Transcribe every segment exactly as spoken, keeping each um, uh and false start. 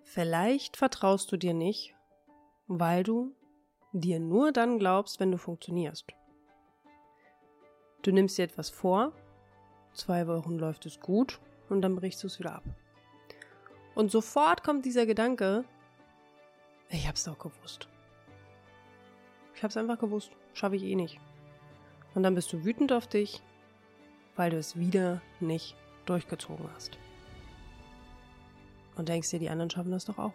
Vielleicht vertraust du dir nicht, weil du dir nur dann glaubst, wenn du funktionierst. Du nimmst dir etwas vor, zwei Wochen läuft es gut und dann brichst du es wieder ab. Und sofort kommt dieser Gedanke, ich hab's doch gewusst. Ich hab's einfach gewusst, schaffe ich eh nicht. Und dann bist du wütend auf dich, weil du es wieder nicht durchgezogen hast. Und denkst dir, die anderen schaffen das doch auch.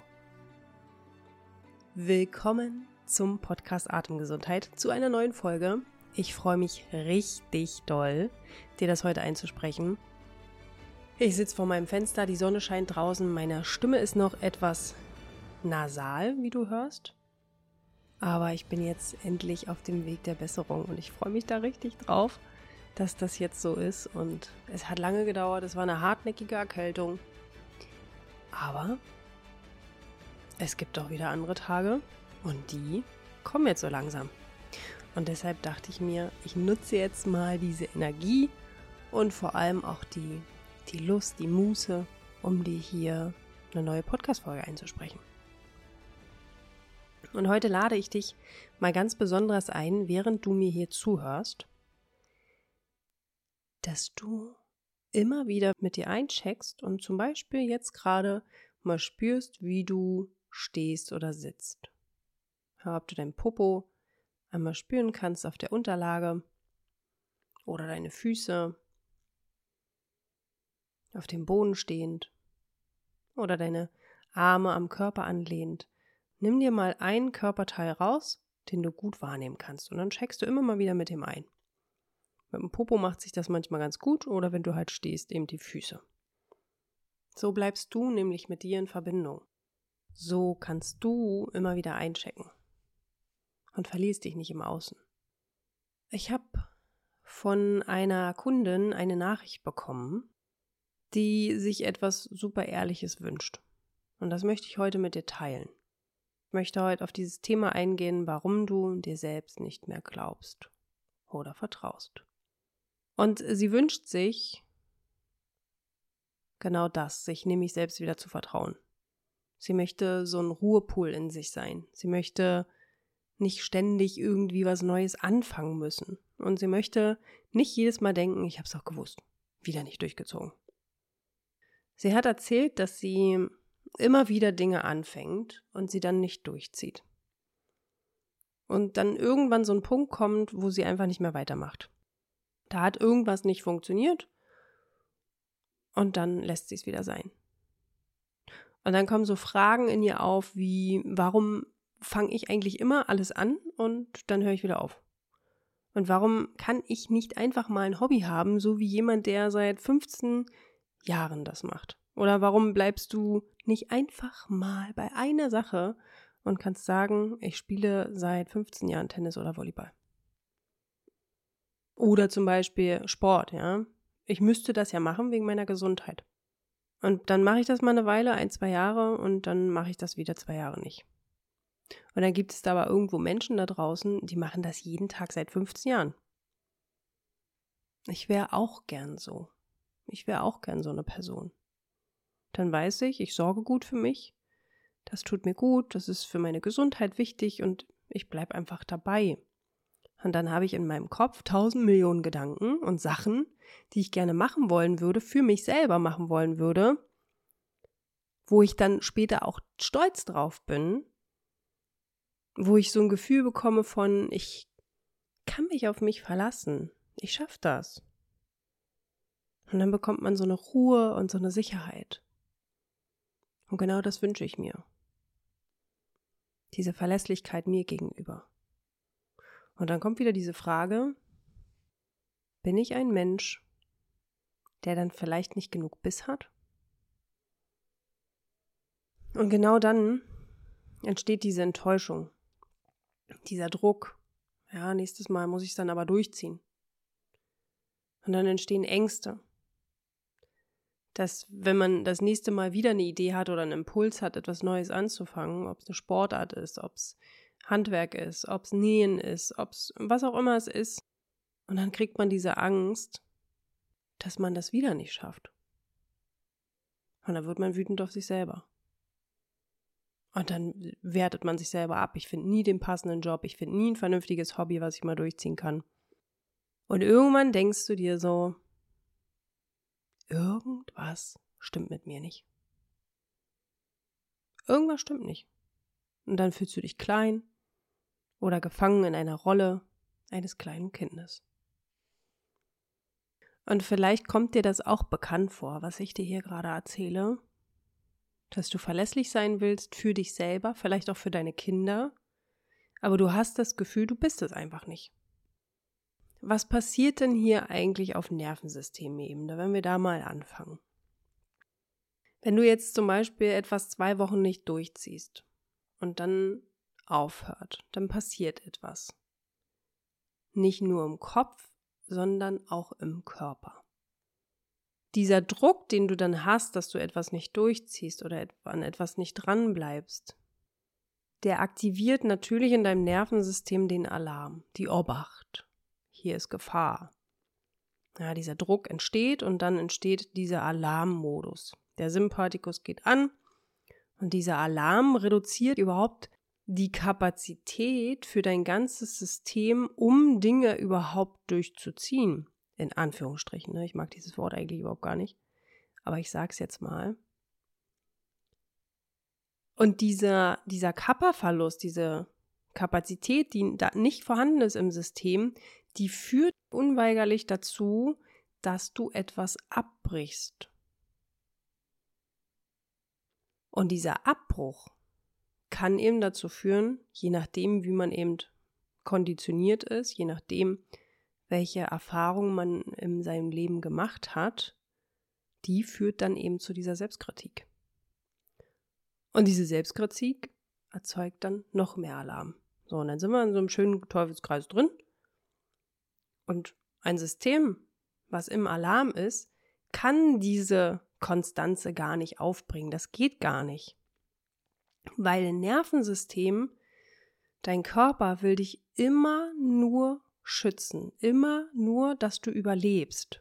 Willkommen zum Podcast Atemgesundheit, zu einer neuen Folge. Ich freue mich richtig doll, dir das heute einzusprechen. Ich sitze vor meinem Fenster, die Sonne scheint draußen, meine Stimme ist noch etwas nasal, wie du hörst. Aber ich bin jetzt endlich auf dem Weg der Besserung und ich freue mich da richtig drauf, dass das jetzt so ist. Und es hat lange gedauert, es war eine hartnäckige Erkältung. Aber es gibt auch wieder andere Tage und die kommen jetzt so langsam. Und deshalb dachte ich mir, ich nutze jetzt mal diese Energie und vor allem auch die, die Lust, die Muße, um dir hier eine neue Podcast-Folge einzusprechen. Und heute lade ich dich mal ganz besonders ein, während du mir hier zuhörst, dass du immer wieder mit dir eincheckst und zum Beispiel jetzt gerade mal spürst, wie du stehst oder sitzt. Ja, ob du dein Popo einmal spüren kannst auf der Unterlage oder deine Füße auf dem Boden stehend oder deine Arme am Körper anlehnt. Nimm dir mal einen Körperteil raus, den du gut wahrnehmen kannst und dann checkst du immer mal wieder mit dem ein. Mit dem Popo macht sich das manchmal ganz gut oder wenn du halt stehst, eben die Füße. So bleibst du nämlich mit dir in Verbindung. So kannst du immer wieder einchecken und verlierst dich nicht im Außen. Ich habe von einer Kundin eine Nachricht bekommen, die sich etwas super Ehrliches wünscht. Und das möchte ich heute mit dir teilen. Ich möchte heute auf dieses Thema eingehen, warum du dir selbst nicht mehr glaubst oder vertraust. Und sie wünscht sich genau das, sich nämlich selbst wieder zu vertrauen. Sie möchte so ein Ruhepool in sich sein. Sie möchte nicht ständig irgendwie was Neues anfangen müssen. Und sie möchte nicht jedes Mal denken, ich hab's doch gewusst, wieder nicht durchgezogen. Sie hat erzählt, dass sie immer wieder Dinge anfängt und sie dann nicht durchzieht. Und dann irgendwann so ein Punkt kommt, wo sie einfach nicht mehr weitermacht. Da hat irgendwas nicht funktioniert und dann lässt sie es wieder sein. Und dann kommen so Fragen in ihr auf wie, warum fange ich eigentlich immer alles an und dann höre ich wieder auf? Und warum kann ich nicht einfach mal ein Hobby haben, so wie jemand, der seit fünfzehn Jahren das macht? Oder warum bleibst du nicht einfach mal bei einer Sache und kannst sagen, ich spiele seit fünfzehn Jahren Tennis oder Volleyball? Oder zum Beispiel Sport, ja. Ich müsste das ja machen wegen meiner Gesundheit. Und dann mache ich das mal eine Weile, ein, zwei Jahre und dann mache ich das wieder zwei Jahre nicht. Und dann gibt es da aber irgendwo Menschen da draußen, die machen das jeden Tag seit fünfzehn Jahren. Ich wäre auch gern so. Ich wäre auch gern so eine Person. Dann weiß ich, ich sorge gut für mich. Das tut mir gut, das ist für meine Gesundheit wichtig und ich bleibe einfach dabei. Und dann habe ich in meinem Kopf tausend Millionen Gedanken und Sachen, die ich gerne machen wollen würde, für mich selber machen wollen würde, wo ich dann später auch stolz drauf bin, wo ich so ein Gefühl bekomme von, ich kann mich auf mich verlassen, ich schaffe das. Und dann bekommt man so eine Ruhe und so eine Sicherheit. Und genau das wünsche ich mir. Diese Verlässlichkeit mir gegenüber. Und dann kommt wieder diese Frage, bin ich ein Mensch, der dann vielleicht nicht genug Biss hat? Und genau dann entsteht diese Enttäuschung, dieser Druck. Ja, nächstes Mal muss ich es dann aber durchziehen. Und dann entstehen Ängste, dass wenn man das nächste Mal wieder eine Idee hat oder einen Impuls hat, etwas Neues anzufangen, ob es eine Sportart ist, ob es Handwerk ist, ob es Nähen ist, ob es was auch immer es ist. Und dann kriegt man diese Angst, dass man das wieder nicht schafft. Und dann wird man wütend auf sich selber. Und dann wertet man sich selber ab. Ich finde nie den passenden Job, ich finde nie ein vernünftiges Hobby, was ich mal durchziehen kann. Und irgendwann denkst du dir so, irgendwas stimmt mit mir nicht. Irgendwas stimmt nicht. Und dann fühlst du dich klein oder gefangen in einer Rolle eines kleinen Kindes. Und vielleicht kommt dir das auch bekannt vor, was ich dir hier gerade erzähle, dass du verlässlich sein willst für dich selber, vielleicht auch für deine Kinder, aber du hast das Gefühl, du bist es einfach nicht. Was passiert denn hier eigentlich auf Nervensystemebene, wenn wir da mal anfangen? Wenn du jetzt zum Beispiel etwas zwei Wochen nicht durchziehst und dann aufhört, dann passiert etwas. Nicht nur im Kopf, sondern auch im Körper. Dieser Druck, den du dann hast, dass du etwas nicht durchziehst oder an etwas nicht dranbleibst, der aktiviert natürlich in deinem Nervensystem den Alarm, die Obacht. Hier ist Gefahr. Ja, dieser Druck entsteht und dann entsteht dieser Alarmmodus. Der Sympathikus geht an und dieser Alarm reduziert überhaupt die Kapazität für dein ganzes System, um Dinge überhaupt durchzuziehen. In Anführungsstrichen, ne? Ich mag dieses Wort eigentlich überhaupt gar nicht, aber ich sage es jetzt mal. Und dieser, dieser Kappa-Verlust, diese Kapazität, die da nicht vorhanden ist im System, die führt unweigerlich dazu, dass du etwas abbrichst. Und dieser Abbruch kann eben dazu führen, je nachdem, wie man eben konditioniert ist, je nachdem, welche Erfahrungen man in seinem Leben gemacht hat, die führt dann eben zu dieser Selbstkritik. Und diese Selbstkritik erzeugt dann noch mehr Alarm. So, und dann sind wir in so einem schönen Teufelskreis drin. Und ein System, was im Alarm ist, kann diese Konstanze gar nicht aufbringen. Das geht gar nicht. Weil ein Nervensystem, dein Körper will dich immer nur schützen. Immer nur, dass du überlebst.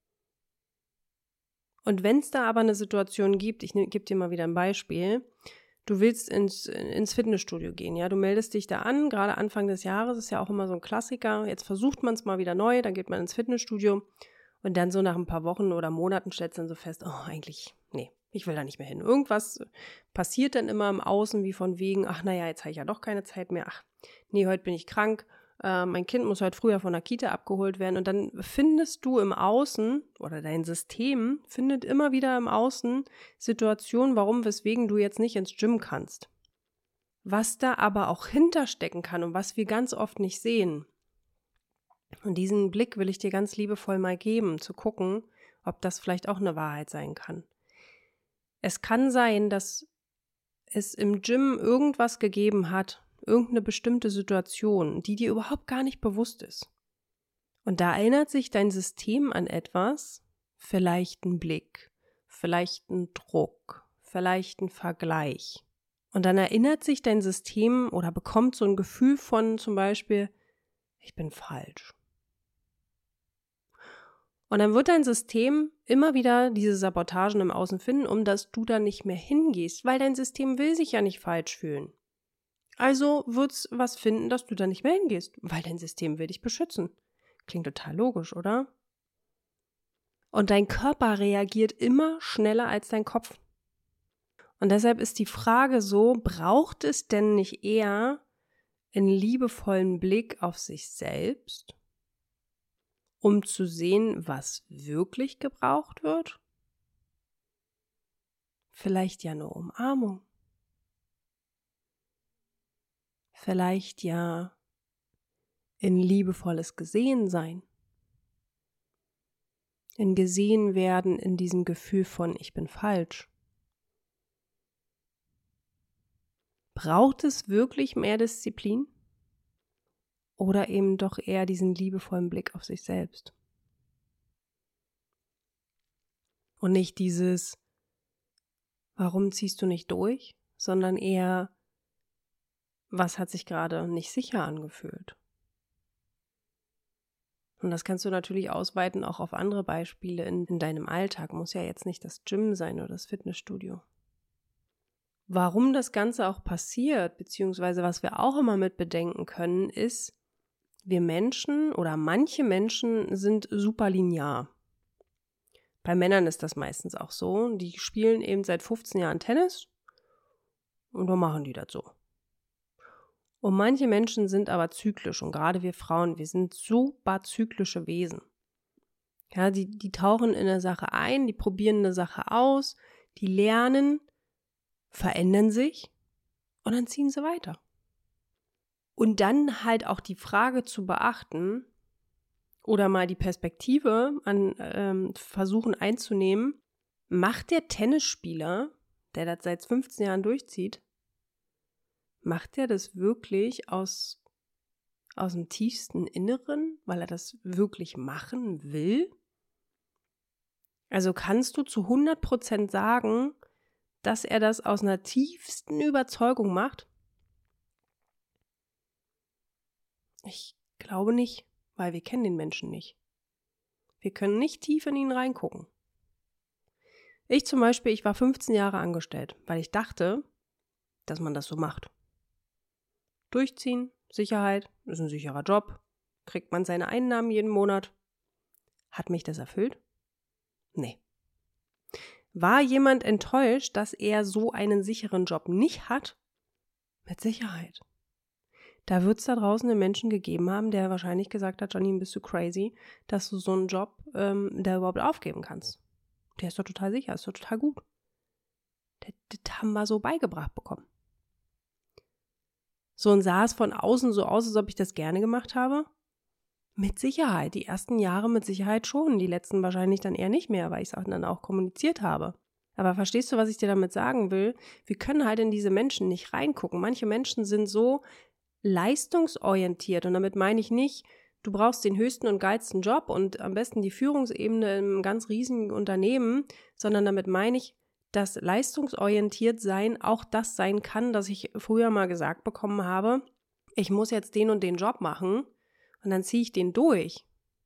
Und wenn es da aber eine Situation gibt, ich gebe dir mal wieder ein Beispiel, du willst ins, ins Fitnessstudio gehen, ja, du meldest dich da an, gerade Anfang des Jahres ist ja auch immer so ein Klassiker, jetzt versucht man es mal wieder neu, dann geht man ins Fitnessstudio und dann so nach ein paar Wochen oder Monaten stellst du dann so fest, oh, eigentlich, nee, ich will da nicht mehr hin. Irgendwas passiert dann immer im Außen, wie von wegen, ach naja, jetzt habe ich ja doch keine Zeit mehr, ach nee, heute bin ich krank, äh, mein Kind muss heute früher von der Kita abgeholt werden und dann findest du im Außen oder dein System findet immer wieder im Außen Situationen, warum, weswegen du jetzt nicht ins Gym kannst. Was da aber auch hinterstecken kann und was wir ganz oft nicht sehen. Und diesen Blick will ich dir ganz liebevoll mal geben, zu gucken, ob das vielleicht auch eine Wahrheit sein kann. Es kann sein, dass es im Gym irgendwas gegeben hat, irgendeine bestimmte Situation, die dir überhaupt gar nicht bewusst ist. Und da erinnert sich dein System an etwas, vielleicht ein Blick, vielleicht ein Druck, vielleicht ein Vergleich. Und dann erinnert sich dein System oder bekommt so ein Gefühl von zum Beispiel, ich bin falsch. Und dann wird dein System immer wieder diese Sabotagen im Außen finden, um dass du da nicht mehr hingehst, weil dein System will sich ja nicht falsch fühlen. Also wird es was finden, dass du da nicht mehr hingehst, weil dein System will dich beschützen. Klingt total logisch, oder? Und dein Körper reagiert immer schneller als dein Kopf. Und deshalb ist die Frage so, braucht es denn nicht eher einen liebevollen Blick auf sich selbst, um zu sehen, was wirklich gebraucht wird? Vielleicht ja eine Umarmung. Vielleicht ja in liebevolles Gesehensein. In gesehen werden in diesem Gefühl von ich bin falsch. Braucht es wirklich mehr Disziplin? Oder eben doch eher diesen liebevollen Blick auf sich selbst? Und nicht dieses, warum ziehst du nicht durch, sondern eher, was hat sich gerade nicht sicher angefühlt? Und das kannst du natürlich ausweiten auch auf andere Beispiele in, in deinem Alltag. Muss ja jetzt nicht das Gym sein oder das Fitnessstudio. Warum das Ganze auch passiert, beziehungsweise was wir auch immer mit bedenken können, ist, wir Menschen oder manche Menschen sind super linear. Bei Männern ist das meistens auch so. Die spielen eben seit fünfzehn Jahren Tennis und dann machen die das so. Und manche Menschen sind aber zyklisch und gerade wir Frauen, wir sind super zyklische Wesen. Ja, die, die tauchen in eine Sache ein, die probieren eine Sache aus, die lernen, verändern sich und dann ziehen sie weiter. Und dann halt auch die Frage zu beachten oder mal die Perspektive an ähm, versuchen einzunehmen, macht der Tennisspieler, der das seit fünfzehn Jahren durchzieht, macht er das wirklich aus, aus dem tiefsten Inneren, weil er das wirklich machen will? Also kannst du zu hundert Prozent sagen, dass er das aus einer tiefsten Überzeugung macht? Ich glaube nicht, weil wir kennen den Menschen nicht. Wir können nicht tief in ihn reingucken. Ich zum Beispiel, ich war fünfzehn Jahre angestellt, weil ich dachte, dass man das so macht. Durchziehen, Sicherheit, ist ein sicherer Job, kriegt man seine Einnahmen jeden Monat. Hat mich das erfüllt? Nee. War jemand enttäuscht, dass er so einen sicheren Job nicht hat? Mit Sicherheit. Da wird es da draußen einen Menschen gegeben haben, der wahrscheinlich gesagt hat, Janine, bist du crazy, dass du so einen Job ähm, da überhaupt aufgeben kannst. Der ist doch total sicher, ist doch total gut. Das, das haben wir so beigebracht bekommen. So und sah es von außen so aus, als ob ich das gerne gemacht habe? Mit Sicherheit. Die ersten Jahre mit Sicherheit schon. Die letzten wahrscheinlich dann eher nicht mehr, weil ich es dann auch kommuniziert habe. Aber verstehst du, was ich dir damit sagen will? Wir können halt in diese Menschen nicht reingucken. Manche Menschen sind so leistungsorientiert und damit meine ich nicht, du brauchst den höchsten und geilsten Job und am besten die Führungsebene in einem ganz riesigen Unternehmen, sondern damit meine ich, dass leistungsorientiert sein auch das sein kann, dass ich früher mal gesagt bekommen habe, ich muss jetzt den und den Job machen und dann ziehe ich den durch.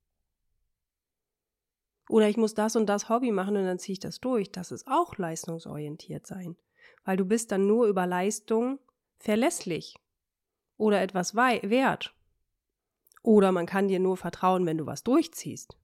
Oder ich muss das und das Hobby machen und dann ziehe ich das durch. Das ist auch leistungsorientiert sein, weil du bist dann nur über Leistung verlässlich oder etwas wert. Oder man kann dir nur vertrauen, wenn du was durchziehst.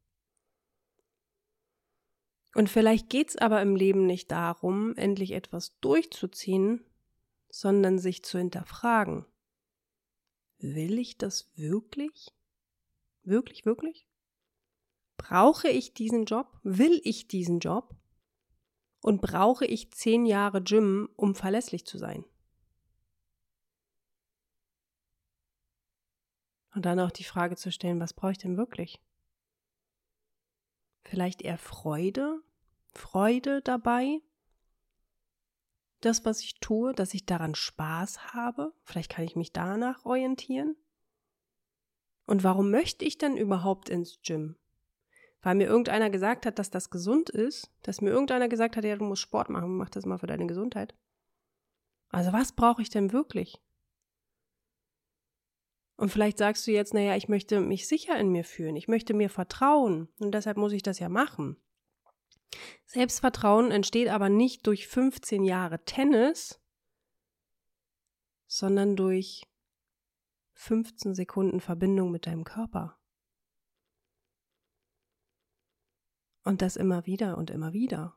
Und vielleicht geht es aber im Leben nicht darum, endlich etwas durchzuziehen, sondern sich zu hinterfragen. Will ich das wirklich? Wirklich, wirklich? Brauche ich diesen Job? Will ich diesen Job? Und brauche ich zehn Jahre Gym, um verlässlich zu sein? Und dann auch die Frage zu stellen, was brauche ich denn wirklich? Vielleicht eher Freude? Freude dabei? Das, was ich tue, dass ich daran Spaß habe? Vielleicht kann ich mich danach orientieren? Und warum möchte ich dann überhaupt ins Gym? Weil mir irgendeiner gesagt hat, dass das gesund ist? Dass mir irgendeiner gesagt hat, ja, du musst Sport machen, mach das mal für deine Gesundheit? Also was brauche ich denn wirklich? Und vielleicht sagst du jetzt, naja, ich möchte mich sicher in mir fühlen, ich möchte mir vertrauen und deshalb muss ich das ja machen. Selbstvertrauen entsteht aber nicht durch fünfzehn Jahre Tennis, sondern durch fünfzehn Sekunden Verbindung mit deinem Körper. Und das immer wieder und immer wieder.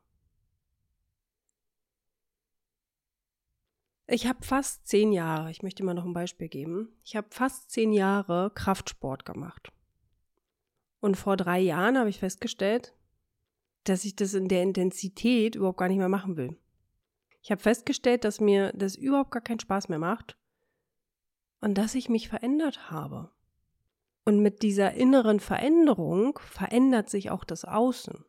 Ich habe fast zehn Jahre, ich möchte mal noch ein Beispiel geben, ich habe fast zehn Jahre Kraftsport gemacht. Und vor drei Jahren habe ich festgestellt, dass ich das in der Intensität überhaupt gar nicht mehr machen will. Ich habe festgestellt, dass mir das überhaupt gar keinen Spaß mehr macht und dass ich mich verändert habe. Und mit dieser inneren Veränderung verändert sich auch das Außen.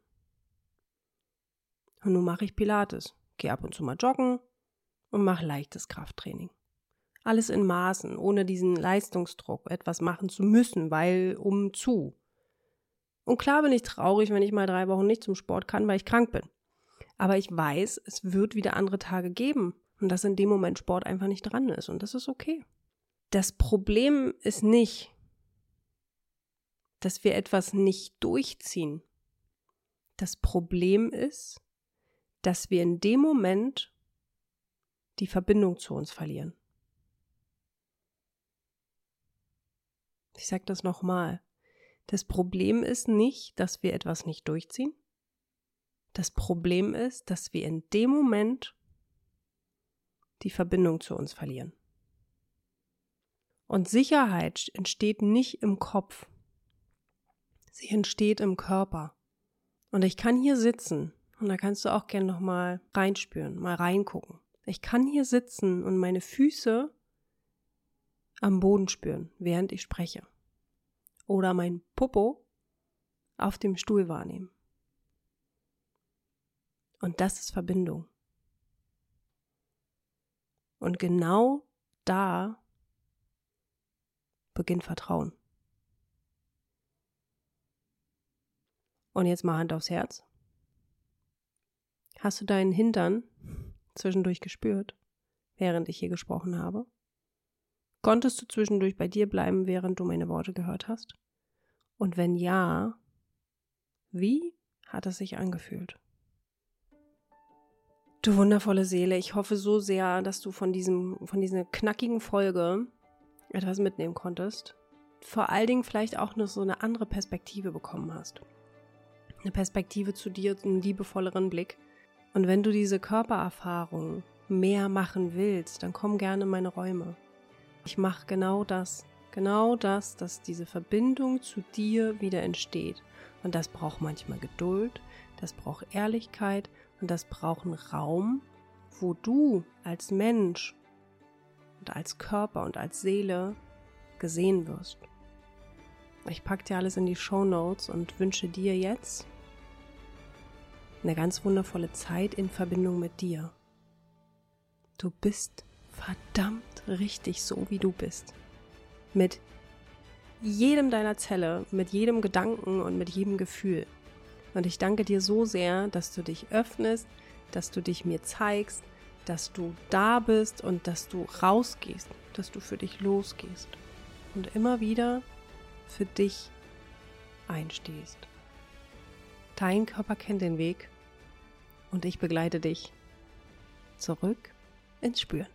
Und nun mache ich Pilates, gehe ab und zu mal joggen und mache leichtes Krafttraining. Alles in Maßen, ohne diesen Leistungsdruck, etwas machen zu müssen, weil um zu. Und klar bin ich traurig, wenn ich mal drei Wochen nicht zum Sport kann, weil ich krank bin. Aber ich weiß, es wird wieder andere Tage geben und dass in dem Moment Sport einfach nicht dran ist und das ist okay. Das Problem ist nicht, dass wir etwas nicht durchziehen. Das Problem ist, dass wir in dem Moment die Verbindung zu uns verlieren. Ich sage das nochmal. Das Problem ist nicht, dass wir etwas nicht durchziehen. Das Problem ist, dass wir in dem Moment die Verbindung zu uns verlieren. Und Sicherheit entsteht nicht im Kopf. Sie entsteht im Körper. Und ich kann hier sitzen, und da kannst du auch gerne nochmal reinspüren, mal reingucken. Ich kann hier sitzen und meine Füße am Boden spüren, während ich spreche. Oder mein Popo auf dem Stuhl wahrnehmen. Und das ist Verbindung. Und genau da beginnt Vertrauen. Und jetzt mal Hand aufs Herz. Hast du deinen Hintern zwischendurch gespürt, während ich hier gesprochen habe? Konntest du zwischendurch bei dir bleiben, während du meine Worte gehört hast? Und wenn ja, wie hat es sich angefühlt? Du wundervolle Seele, ich hoffe so sehr, dass du von diesem, von dieser knackigen Folge etwas mitnehmen konntest. Vor allen Dingen vielleicht auch noch so eine andere Perspektive bekommen hast. Eine Perspektive zu dir, einen liebevolleren Blick. Und wenn du diese Körpererfahrung mehr machen willst, dann komm gerne in meine Räume. Ich mache genau das, genau das, dass diese Verbindung zu dir wieder entsteht. Und das braucht manchmal Geduld, das braucht Ehrlichkeit und das braucht einen Raum, wo du als Mensch und als Körper und als Seele gesehen wirst. Ich packe dir alles in die Shownotes und wünsche dir jetzt eine ganz wundervolle Zeit in Verbindung mit dir. Du bist verdammt richtig so, wie du bist. Mit jedem deiner Zelle, mit jedem Gedanken und mit jedem Gefühl. Und ich danke dir so sehr, dass du dich öffnest, dass du dich mir zeigst, dass du da bist und dass du rausgehst, dass du für dich losgehst und immer wieder für dich einstehst. Dein Körper kennt den Weg und ich begleite dich zurück ins Spüren.